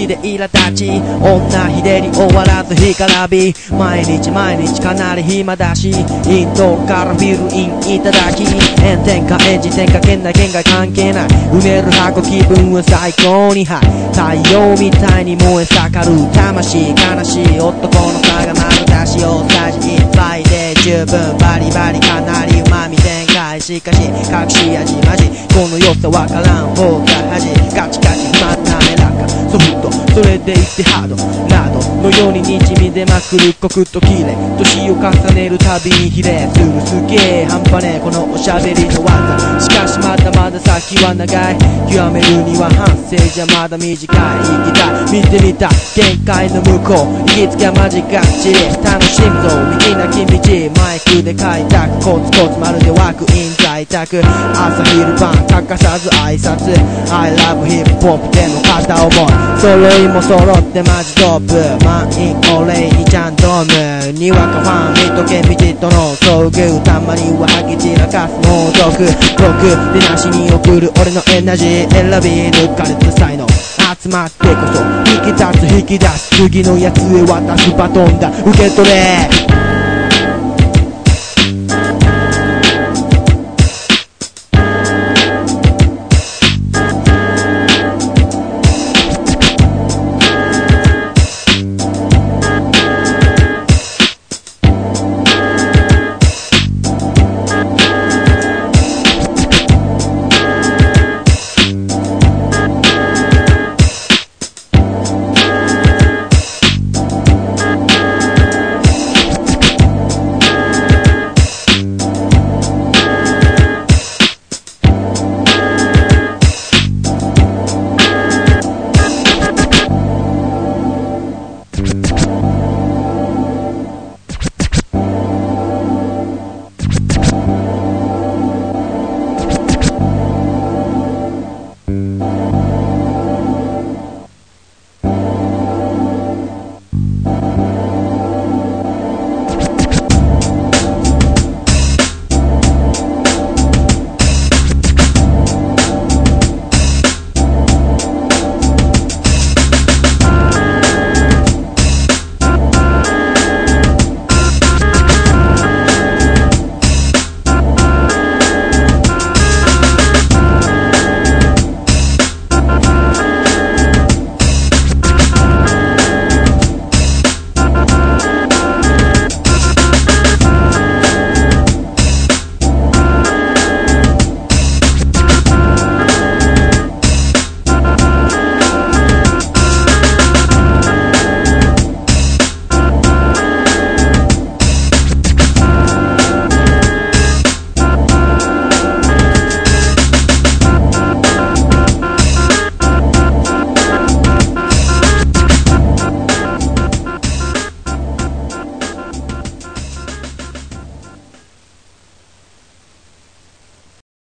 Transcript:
で苛立ち女ひでり終わらず干からび毎日かなり暇だしインドからフィルインいただき炎天下エンジン点火圏内県外関係ない埋める箱気分は最高にハイ太陽みたいに燃え盛る魂悲しい男の差が丸出し大さじ1杯で十分バリバリかなり旨味展開しかし隠し味マジこの良さわからん方が恥ガチガチまっ滑らかソフトそれでいってハードラードのようににじみ出まくる刻と綺麗年を重ねるたびに比例するすげえ半端ねえこのおしゃべりの技しかしまだまだ先は長い極めるには反省じゃまだ短い生きた見てみた限界の向こう行きつけはマジガチ楽しむぞ右なき道マイクで開拓コツコツまるで枠員在宅朝昼晩欠かさず挨拶 I love hip hop での片思い揃いも揃ってマジドープ満員お礼にちゃんとムにわかファン見とけミジとの遭遇たまには吐き散らかす猛毒僕でなしに送る俺のエナジー選び抜かれた才能集まってこそ引き立つ引き出す次のやつへ渡すバトンだ受け取れ